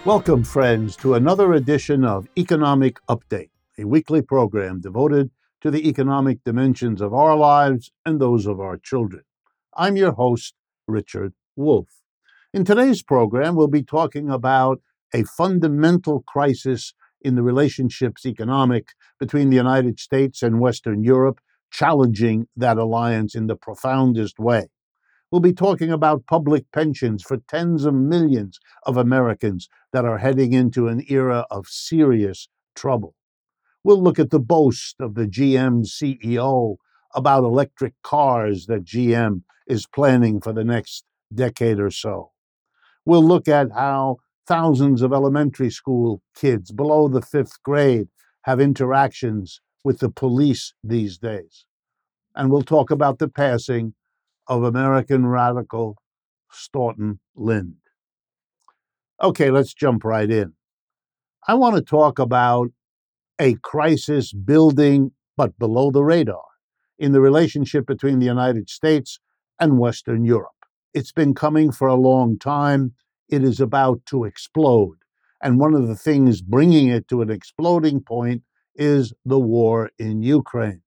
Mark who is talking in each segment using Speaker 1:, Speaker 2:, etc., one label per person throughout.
Speaker 1: Welcome, friends, to another edition of Economic Update, a weekly program devoted to the economic dimensions of our lives and those of our children. I'm your host, Richard Wolff. In today's program, we'll be talking about a fundamental crisis in the relationships economic between the United States and Western Europe, challenging that alliance in the profoundest way. We'll be talking about public pensions for tens of millions of Americans that are heading into an era of serious trouble. We'll look at the boast of the GM CEO about electric cars that GM is planning for the next decade or so. We'll look at how thousands of elementary school kids below the fifth grade have interactions with the police these days. And we'll talk about the passing of American radical Stoughton Lynd. Okay, let's jump right in. I want to talk about a crisis building, but below the radar, in the relationship between the United States and Western Europe. It's been coming for a long time. It is about to explode. And one of the things bringing it to an exploding point is the war in Ukraine.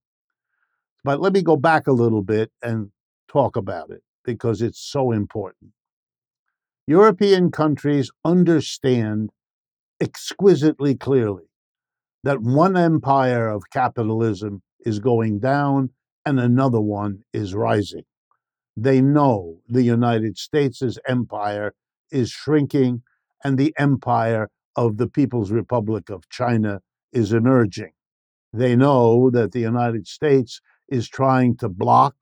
Speaker 1: But let me go back a little bit and talk about it because it's so important. European countries understand exquisitely clearly that one empire of capitalism is going down and another one is rising. They know the United States' empire is shrinking and the empire of the People's Republic of China is emerging. They know that the United States is trying to block,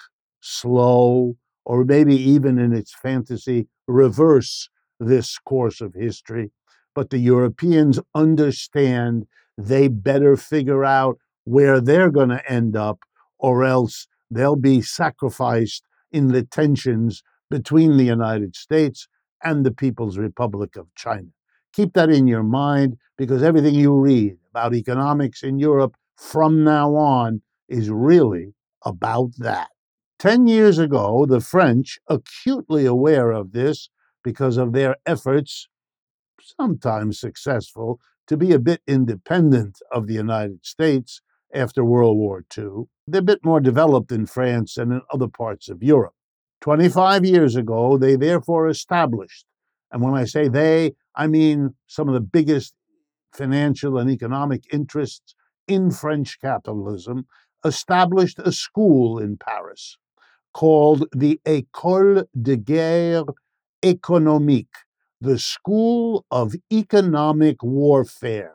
Speaker 1: slow, or maybe even in its fantasy, reverse this course of history. But the Europeans understand they better figure out where they're going to end up, or else they'll be sacrificed in the tensions between the United States and the People's Republic of China. Keep that in your mind because everything you read about economics in Europe from now on is really about that. 10 years ago, the French, acutely aware of this because of their efforts, sometimes successful, to be a bit independent of the United States after World War II, they're a bit more developed in France and in other parts of Europe. 25 years ago, they therefore established, and when I say they, I mean some of the biggest financial and economic interests in French capitalism, established a school in Paris called the École de Guerre Économique, the School of Economic Warfare.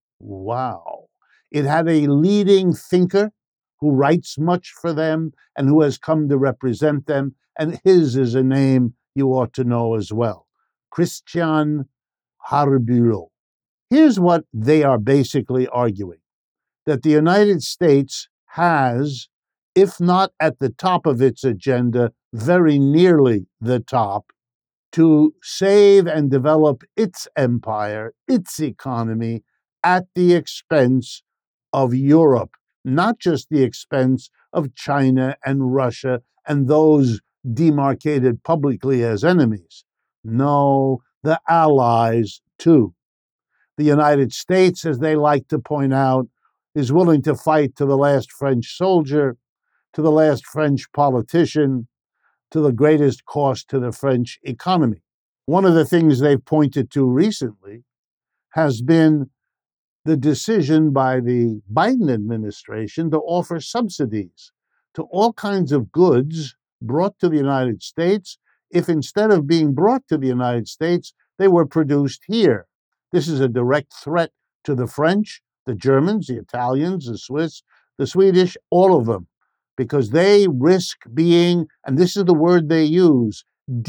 Speaker 1: Wow. It had a leading thinker who writes much for them and who has come to represent them, and his is a name you ought to know as well, Christian Harbulot. Here's what they are basically arguing, that the United States has, if not at the top of its agenda, very nearly the top, to save and develop its empire, its economy, at the expense of Europe, not just the expense of China and Russia and those demarcated publicly as enemies. No, the allies too. The United States, as they like to point out, is willing to fight to the last French soldier, to the last French politician, to the greatest cost to the French economy. One of the things they've pointed to recently has been the decision by the Biden administration to offer subsidies to all kinds of goods brought to the United States if instead of being brought to the United States, they were produced here. This is a direct threat to the French, the Germans, the Italians, the Swiss, the Swedish, all of them, because they risk being, and this is the word they use,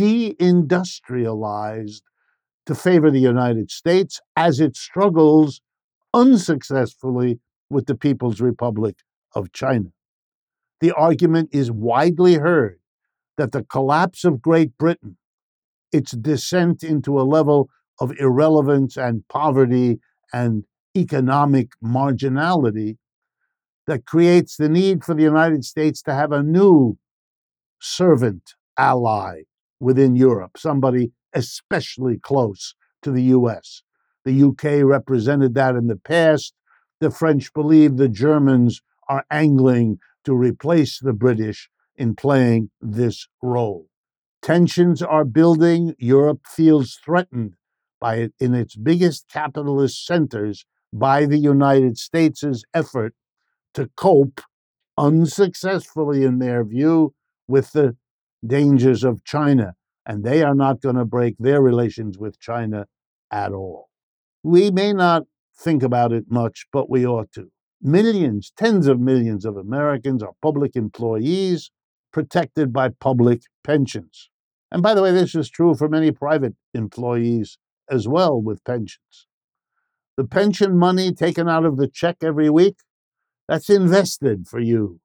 Speaker 1: deindustrialized to favor the United States as it struggles unsuccessfully with the People's Republic of China. The argument is widely heard that the collapse of Great Britain, its descent into a level of irrelevance and poverty and economic marginality, that creates the need for the United States to have a new servant ally within Europe, somebody especially close to the U.S. The UK represented that in the past. The French believe the Germans are angling to replace the British in playing this role. Tensions are building. Europe feels threatened by it in its biggest capitalist centers by the United States' effort to cope unsuccessfully, in their view, with the dangers of China. And they are not going to break their relations with China at all. We may not think about it much, but we ought to. Millions, tens of millions of Americans are public employees protected by public pensions. And by the way, this is true for many private employees as well with pensions. The pension money taken out of the check every week, that's invested for you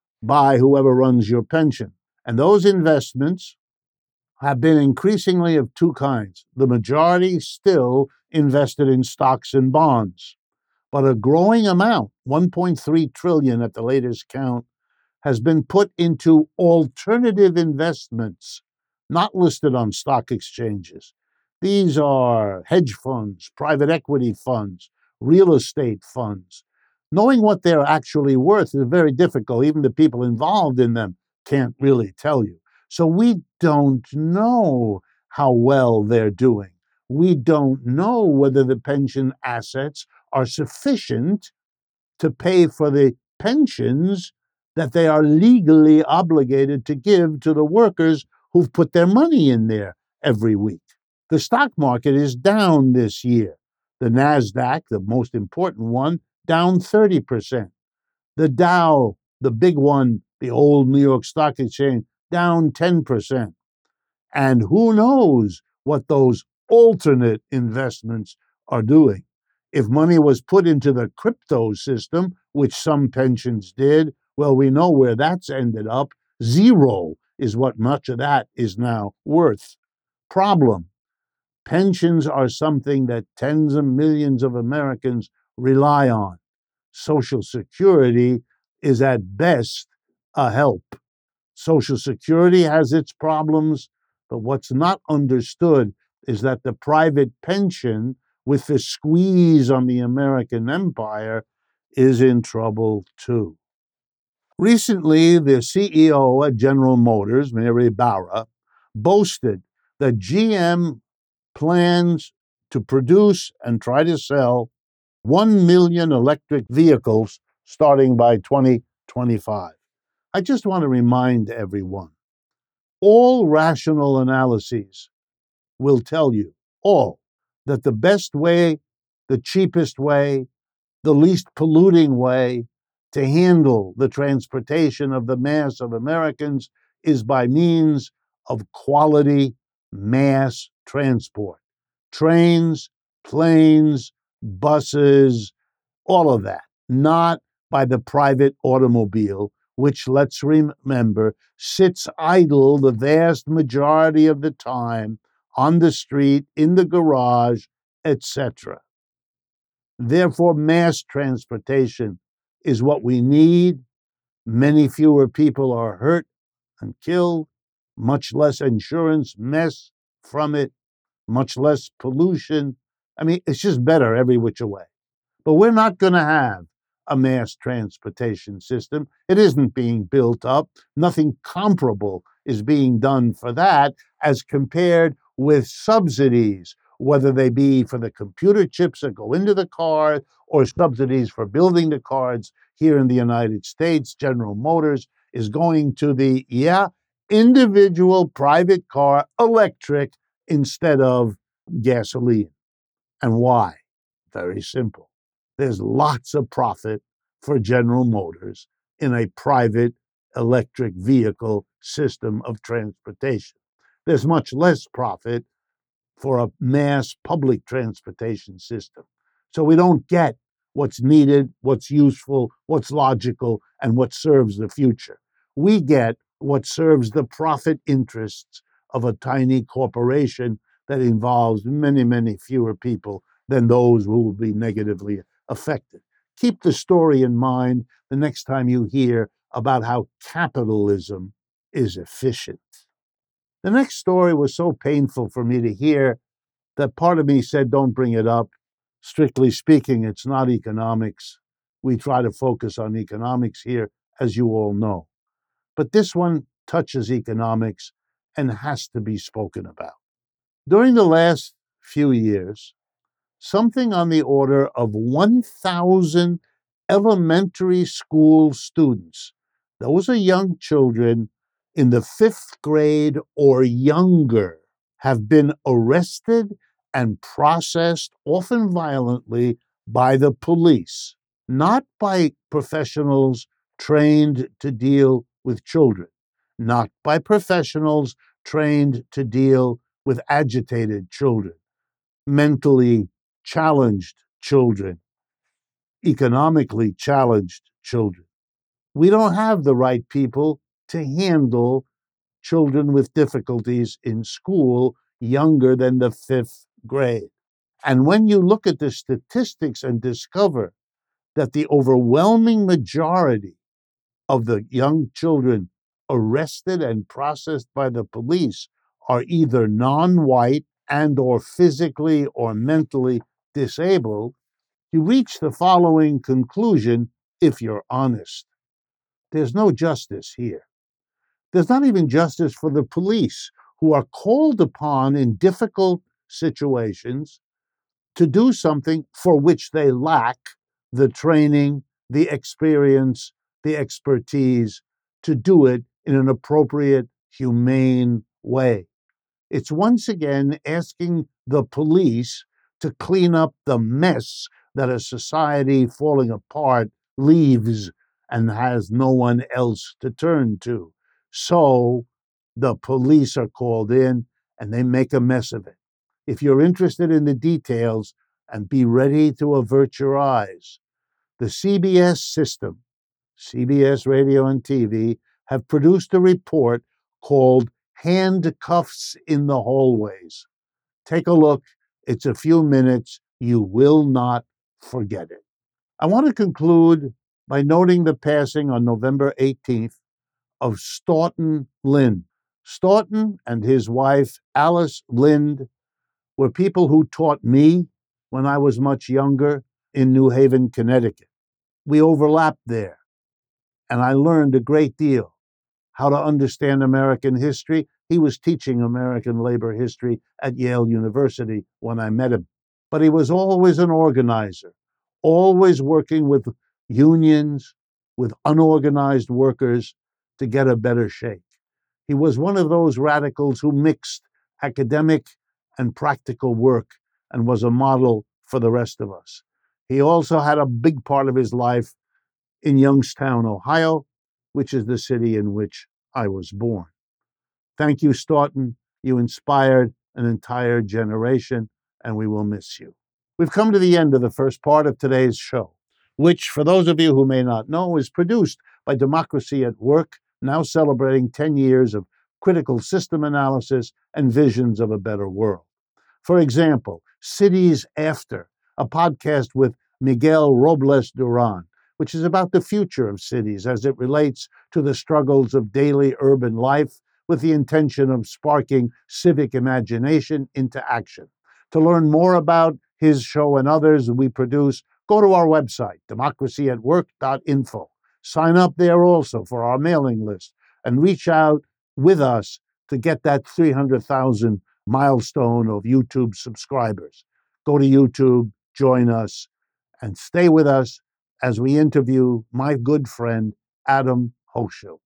Speaker 1: by whoever runs your pension. And those investments have been increasingly of two kinds. The majority still invested in stocks and bonds, but a growing amount, 1.3 trillion at the latest count, has been put into alternative investments, not listed on stock exchanges. These are hedge funds, private equity funds, real estate funds. Knowing what they're actually worth is very difficult. Even the people involved in them can't really tell you. So we don't know how well they're doing. We don't know whether the pension assets are sufficient to pay for the pensions that they are legally obligated to give to the workers who've put their money in there every week. The stock market is down this year. The NASDAQ, the most important one, down 30%. The Dow, the big one, the old New York Stock Exchange, down 10%. And who knows what those alternate investments are doing. If money was put into the crypto system, which some pensions did, well, we know where that's ended up. Zero is what much of that is now worth. Problem: pensions are something that tens of millions of Americans rely on. Social Security is at best a help. Social Security has its problems, but what's not understood is that the private pension, with the squeeze on the American empire, is in trouble too. Recently, the CEO at General Motors, Mary Barra, boasted that GM plans to produce and try to sell 1 million electric vehicles starting by 2025. I just want to remind everyone, all rational analyses will tell you, all, that the best way, the cheapest way, the least polluting way to handle the transportation of the mass of Americans is by means of quality mass transport. Trains, planes, buses, all of that, not by the private automobile, which, let's remember, sits idle the vast majority of the time on the street, in the garage, etc. Therefore, mass transportation is what we need. Many fewer people are hurt and killed, much less insurance mess from it, much less pollution. I mean, it's just better every which way. But we're not going to have a mass transportation system. It isn't being built up. Nothing comparable is being done for that as compared with subsidies, whether they be for the computer chips that go into the car or subsidies for building the cars here in the United States. General Motors is going to the, individual private car electric instead of gasoline. And why? Very simple. There's lots of profit for General Motors in a private electric vehicle system of transportation. There's much less profit for a mass public transportation system. So we don't get what's needed, what's useful, what's logical, and what serves the future. We get what serves the profit interests of a tiny corporation that involves many, many fewer people than those who will be negatively affected. Keep the story in mind the next time you hear about how capitalism is efficient. The next story was so painful for me to hear that part of me said, don't bring it up. Strictly speaking, it's not economics. We try to focus on economics here, as you all know. But this one touches economics and has to be spoken about. During the last few years, something on the order of 1,000 elementary school students, those are young children in the fifth grade or younger, have been arrested and processed, often violently, by the police, not by professionals trained to deal with children, not by professionals trained to deal with agitated children, mentally challenged children, economically challenged children. We don't have the right people to handle children with difficulties in school younger than the fifth grade. And when you look at the statistics and discover that the overwhelming majority of the young children arrested and processed by the police are either non-white and or physically or mentally disabled, you reach the following conclusion if you're honest. There's no justice here. There's not even justice for the police, who are called upon in difficult situations to do something for which they lack the training, the experience, the expertise to do it in an appropriate, humane way. It's once again asking the police to clean up the mess that a society falling apart leaves and has no one else to turn to. So the police are called in and they make a mess of it. If you're interested in the details, and be ready to avert your eyes, the CBS system, CBS Radio and TV, have produced a report called Handcuffs in the Hallways. Take a look. It's a few minutes. You will not forget it. I want to conclude by noting the passing on November 18th of Stoughton Lynd. Stoughton and his wife, Alice Lynd, were people who taught me when I was much younger in New Haven, Connecticut. We overlapped there, and I learned a great deal how to understand American history. He was teaching American labor history at Yale University when I met him. But he was always an organizer, always working with unions, with unorganized workers to get a better shake. He was one of those radicals who mixed academic and practical work and was a model for the rest of us. He also had a big part of his life in Youngstown, Ohio, which is the city in which I was born. Thank you, Stoughton. You inspired an entire generation, and we will miss you. We've come to the end of the first part of today's show, which, for those of you who may not know, is produced by Democracy at Work, now celebrating 10 years of critical system analysis and visions of a better world. For example, Cities After, a podcast with Miguel Robles Duran, which is about the future of cities as it relates to the struggles of daily urban life with the intention of sparking civic imagination into action. To learn more about his show and others we produce, go to our website, democracyatwork.info. Sign up there also for our mailing list and reach out with us to get that 300,000 milestone of YouTube subscribers. Go to YouTube, join us, and stay with us as we interview my good friend, Adam Hochschild.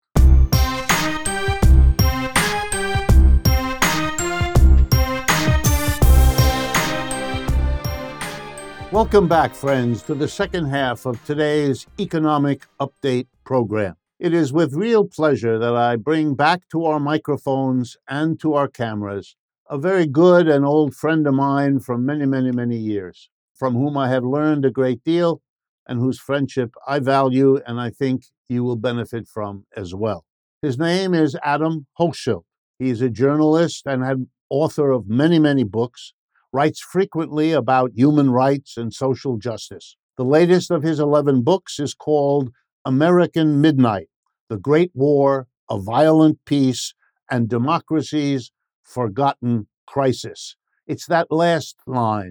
Speaker 1: Welcome back, friends, to the second half of today's Economic Update program. It is with real pleasure that I bring back to our microphones and to our cameras a very good and old friend of mine from many, many, many years, from whom I have learned a great deal and whose friendship I value and I think you will benefit from as well. His name is Adam Hochschild. He is a journalist and author of many, many books, writes frequently about human rights and social justice. The latest of his 11 books is called American Midnight: The Great War, A Violent Peace, and Democracy's Forgotten Crisis. It's that last line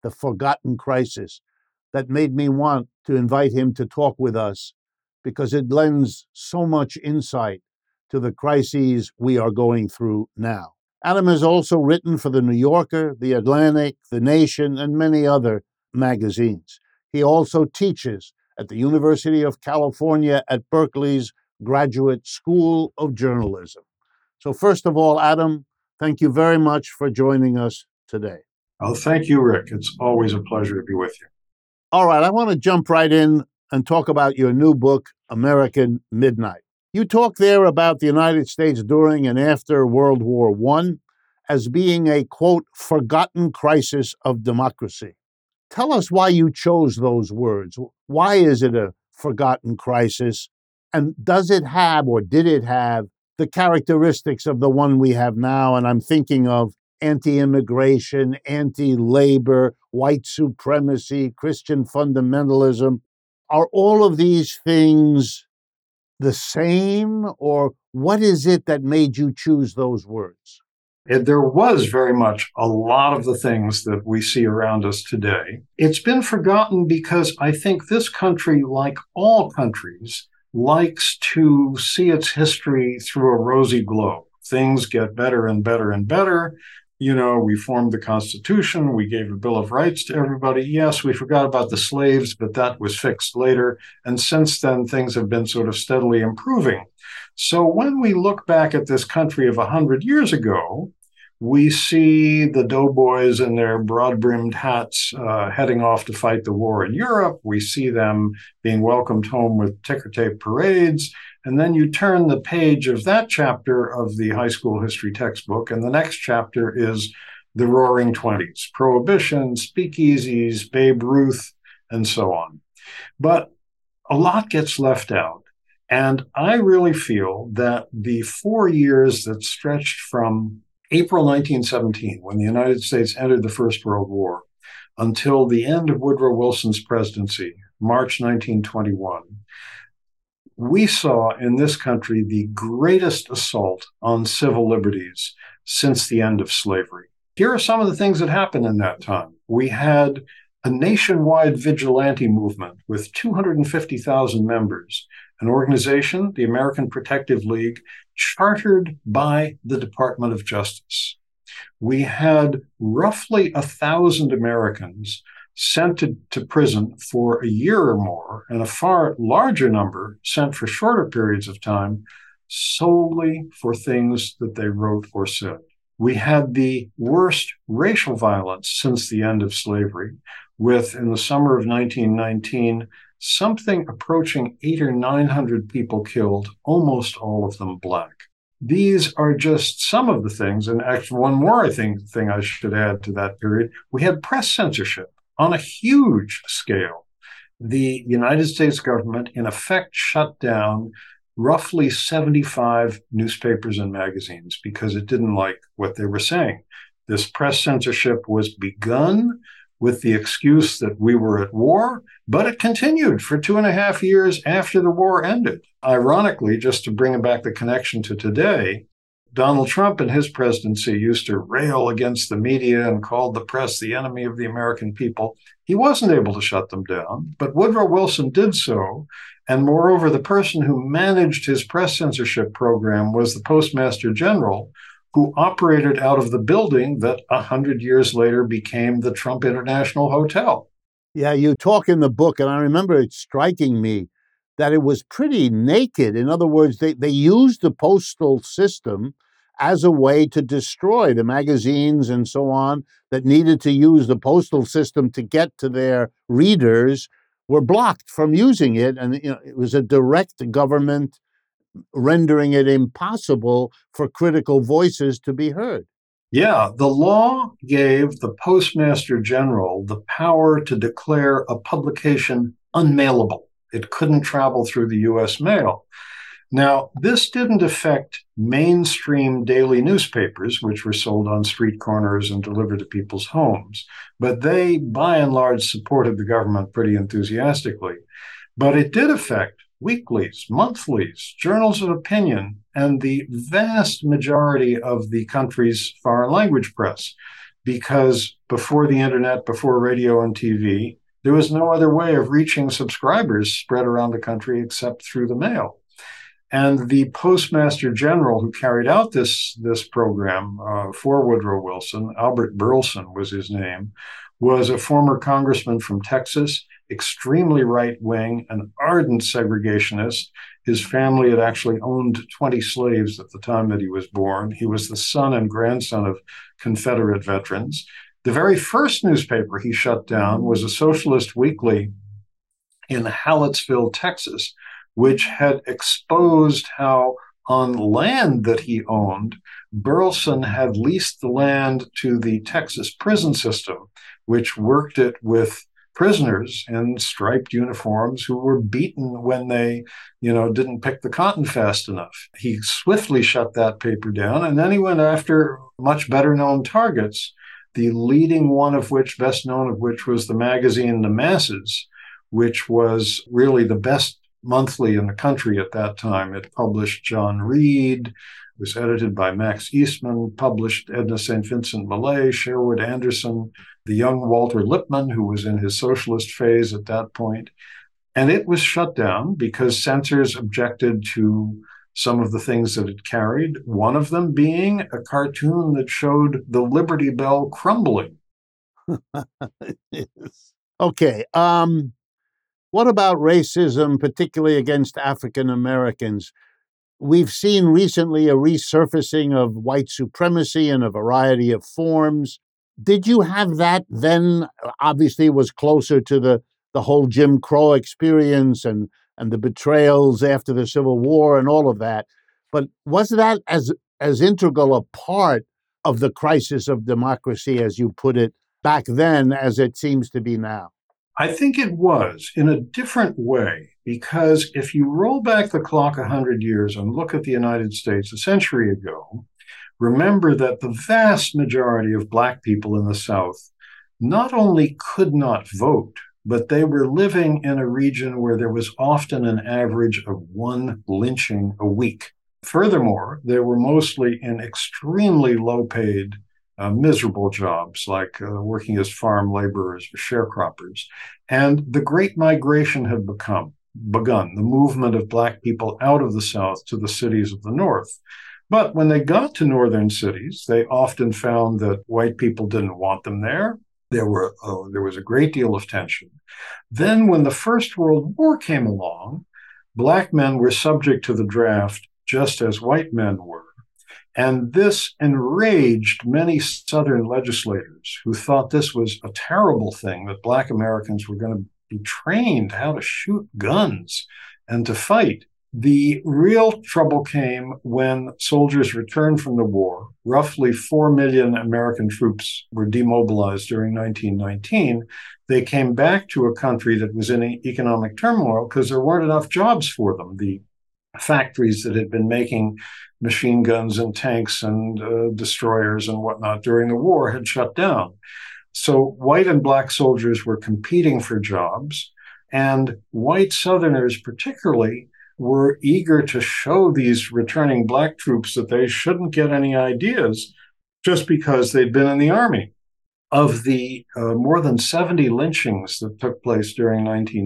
Speaker 1: The Forgotten Crisis, that made me want to invite him to talk with us because it lends so much insight to the crises we are going through now. Adam has also written for The New Yorker, The Atlantic, The Nation, and many other magazines. He also teaches at the University of California at Berkeley's Graduate School of Journalism. So first of all, Adam, thank you very much for joining us today.
Speaker 2: Oh, thank you, Rick. It's always a pleasure to be with you.
Speaker 1: All right, I want to jump right in and talk about your new book, American Midnight. You talk there about the United States during and after World War I as being a, quote, forgotten crisis of democracy. Tell us why you chose those words. Why is it a forgotten crisis? And does it have, or did it have, the characteristics of the one we have now? And I'm thinking of anti-immigration, anti-labor, white supremacy, Christian fundamentalism. Are all of these things the same, or what is it that made you choose those words?
Speaker 2: There was very much a lot of the things that we see around us today. It's been forgotten because I think this country, like all countries, likes to see its history through a rosy globe. Things get better and better and better. You know, we formed the Constitution, we gave a Bill of Rights to everybody. Yes, we forgot about the slaves, but that was fixed later. And since then, things have been sort of steadily improving. So when we look back at this country of 100 years ago, we see the doughboys in their broad-brimmed hats heading off to fight the war in Europe. We see them being welcomed home with ticker-tape parades. And then you turn the page of that chapter of the high school history textbook, and the next chapter is the Roaring Twenties, Prohibition, speakeasies, Babe Ruth, and so on. But a lot gets left out. And I really feel that the 4 years that stretched from April 1917, when the United States entered the First World War, until the end of Woodrow Wilson's presidency, March 1921, we saw in this country the greatest assault on civil liberties since the end of slavery. Here are some of the things that happened in that time. We had a nationwide vigilante movement with 250,000 members, an organization, the American Protective League, chartered by the Department of Justice. We had roughly 1,000 Americans sent to prison for a year or more, and a far larger number sent for shorter periods of time solely for things that they wrote or said. We had the worst racial violence since the end of slavery, with, in the summer of 1919, something approaching 800 or 900 people killed, almost all of them Black. These are just some of the things, and actually one more thing I should add to that period. We had press censorship on a huge scale. The United States government, in effect, shut down roughly 75 newspapers and magazines because it didn't like what they were saying. This press censorship was begun with the excuse that we were at war, but it continued for 2.5 years after the war ended. Ironically, just to bring back the connection to today, Donald Trump in his presidency used to rail against the media and called the press the enemy of the American people. He wasn't able to shut them down, but Woodrow Wilson did so. And moreover, the person who managed his press censorship program was the Postmaster General, who operated out of the building that 100 years later became the Trump International Hotel.
Speaker 1: Yeah, you talk in the book, and I remember it striking me that it was pretty naked. In other words, they used the postal system as a way to destroy the magazines and so on that needed to use the postal system to get to their readers were blocked from using it. And it was a direct government rendering it impossible for critical voices to be heard.
Speaker 2: Yeah, the law gave the Postmaster General the power to declare a publication unmailable. It couldn't travel through the U.S. mail. Now, this didn't affect mainstream daily newspapers, which were sold on street corners and delivered to people's homes, but they, by and large, supported the government pretty enthusiastically. But it did affect weeklies, monthlies, journals of opinion, and the vast majority of the country's foreign language press. because before the internet, before radio and TV, there was no other way of reaching subscribers spread around the country except through the mail. And the Postmaster General who carried out this program for Woodrow Wilson, Albert Burleson was his name, was a former congressman from Texas, extremely right-wing, an ardent segregationist. His family had actually owned 20 slaves at the time that he was born. He was the son and grandson of Confederate veterans. The very first newspaper he shut down was a socialist weekly in Hallettsville, Texas, which had exposed how on land that he owned, Burleson had leased the land to the Texas prison system, which worked it with prisoners in striped uniforms who were beaten when they, didn't pick the cotton fast enough. He swiftly shut that paper down, and then he went after much better known targets, the leading one of which, best known of which, was the magazine The Masses, which was really the best monthly in the country at that time. It published John Reed, was edited by Max Eastman, published Edna St. Vincent Millay, Sherwood Anderson, the young Walter Lippmann, who was in his socialist phase at that point. And it was shut down because censors objected to some of the things that it carried, one of them being a cartoon that showed the Liberty Bell crumbling.
Speaker 1: Yes. Okay. What about racism, particularly against African Americans? We've seen recently a resurfacing of white supremacy in a variety of forms. Did you have that then? Obviously, it was closer to the whole Jim Crow experience and the betrayals after the Civil War and all of that. But was that as integral a part of the crisis of democracy, as you put it, back then as it seems to be now?
Speaker 2: I think it was in a different way, because if you roll back the clock 100 years and look at the United States a century ago, remember that the vast majority of Black people in the South not only could not vote, but they were living in a region where there was often an average of one lynching a week. Furthermore, they were mostly in extremely low-paid miserable jobs like working as farm laborers or sharecroppers. And the Great Migration had begun, the movement of Black people out of the South to the cities of the North. But when they got to northern cities, they often found that white people didn't want them there. There was a great deal of tension. Then when the First World War came along, Black men were subject to the draft just as white men were. And this enraged many Southern legislators who thought this was a terrible thing, that Black Americans were going to be trained how to shoot guns and to fight. The real trouble came when soldiers returned from the war. Roughly 4 million American troops were demobilized during 1919. They came back to a country that was in economic turmoil because there weren't enough jobs for them. The factories that had been making machine guns and tanks and destroyers and whatnot during the war had shut down. So white and Black soldiers were competing for jobs, and white Southerners particularly were eager to show these returning Black troops that they shouldn't get any ideas just because they'd been in the army. Of the more than 70 lynchings that took place during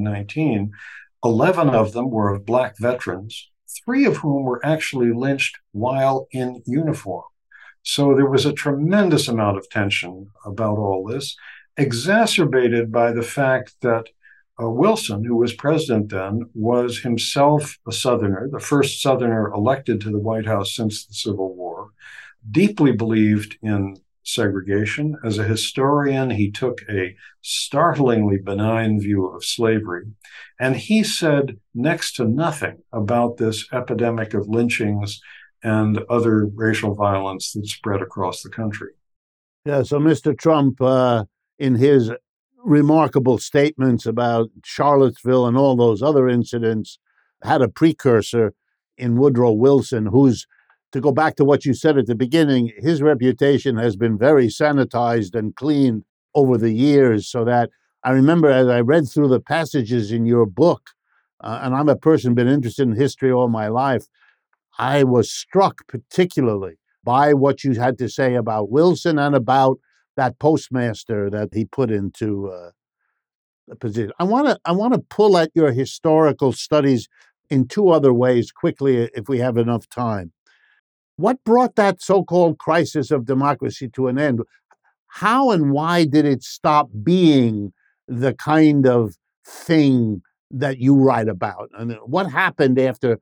Speaker 2: 1919, 11 of them were of Black veterans, 3 of whom were actually lynched while in uniform. So there was a tremendous amount of tension about all this, exacerbated by the fact that Wilson, who was president then, was himself a Southerner, the first Southerner elected to the White House since the Civil War, deeply believed in segregation. As a historian, he took a startlingly benign view of slavery, and he said next to nothing about this epidemic of lynchings and other racial violence that spread across the country.
Speaker 1: Yeah, so Mr. Trump, in his remarkable statements about Charlottesville and all those other incidents, had a precursor in Woodrow Wilson, who's, to go back to what you said at the beginning, his reputation has been very sanitized and cleaned over the years, so that I remember as I read through the passages in your book, and I'm a person been interested in history all my life, I was struck particularly by what you had to say about Wilson and about that postmaster that he put into a position. I want to pull at your historical studies in two other ways quickly, if we have enough time. What brought that so-called crisis of democracy to an end? How and why did it stop being the kind of thing that you write about? And what happened after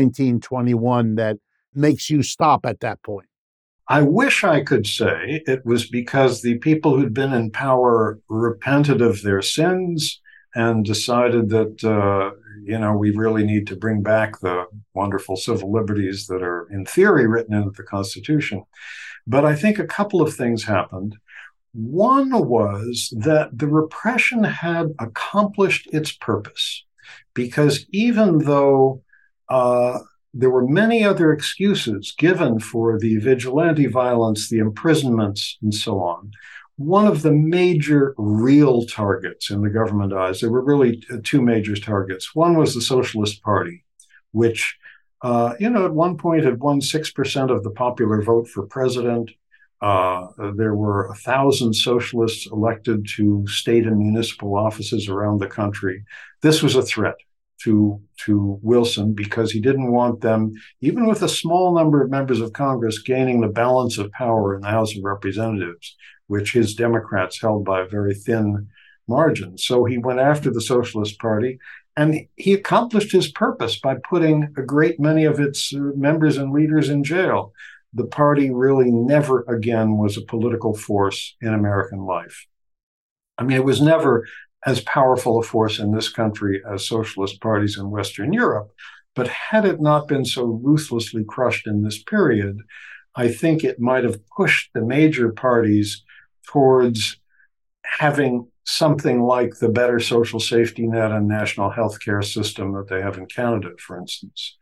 Speaker 1: 1921 that makes you stop at that point?
Speaker 2: I wish I could say it was because the people who'd been in power repented of their sins and decided that, we really need to bring back the wonderful civil liberties that are, in theory, written into the Constitution. But I think a couple of things happened. One was that the repression had accomplished its purpose, because even though there were many other excuses given for the vigilante violence, the imprisonments, and so on, one of the major real targets in the government eyes, there were really two major targets. One was the Socialist Party, which, at one point had won 6% of the popular vote for president. There were 1,000 socialists elected to state and municipal offices around the country. This was a threat to Wilson because he didn't want them, even with a small number of members of Congress, gaining the balance of power in the House of Representatives, which his Democrats held by a very thin margin. So he went after the Socialist Party, and he accomplished his purpose by putting a great many of its members and leaders in jail. The party really never again was a political force in American life. I mean, it was never as powerful a force in this country as socialist parties in Western Europe. But had it not been so ruthlessly crushed in this period, I think it might have pushed the major parties towards having something like the better social safety net and national health care system that they have in Canada, for instance.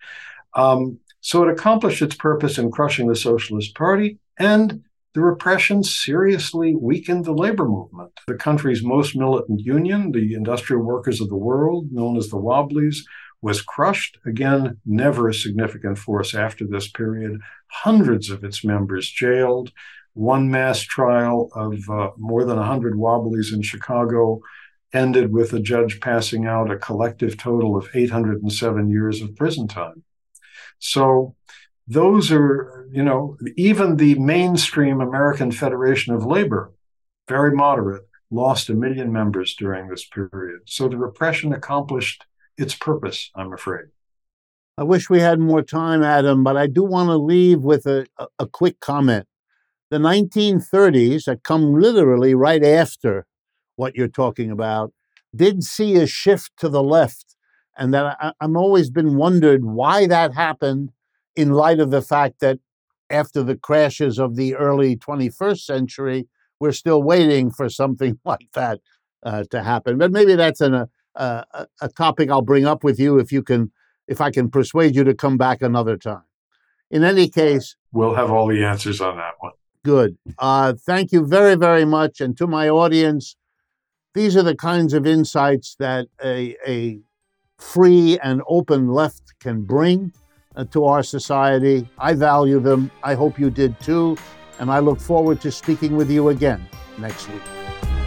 Speaker 2: So it accomplished its purpose in crushing the Socialist Party, and the repression seriously weakened the labor movement. The country's most militant union, the Industrial Workers of the World, known as the Wobblies, was crushed. Again, never a significant force after this period. Hundreds of its members jailed. One mass trial of more than 100 Wobblies in Chicago ended with a judge passing out a collective total of 807 years of prison time. So those are, even the mainstream American Federation of Labor, very moderate, lost 1 million members during this period. So the repression accomplished its purpose, I'm afraid.
Speaker 1: I wish we had more time, Adam, but I do want to leave with a quick comment. The 1930s, that come literally right after what you're talking about, did see a shift to the left. And that I'm always been wondered why that happened in light of the fact that after the crashes of the early 21st century, we're still waiting for something like that to happen. But maybe that's a topic I'll bring up with you if I can persuade you to come back another time. In any case,
Speaker 2: we'll have all the answers on that one.
Speaker 1: Good. Thank you very, very much. And to my audience, these are the kinds of insights that a free and open left can bring to our society. I value them. I hope you did too. And I look forward to speaking with you again next week.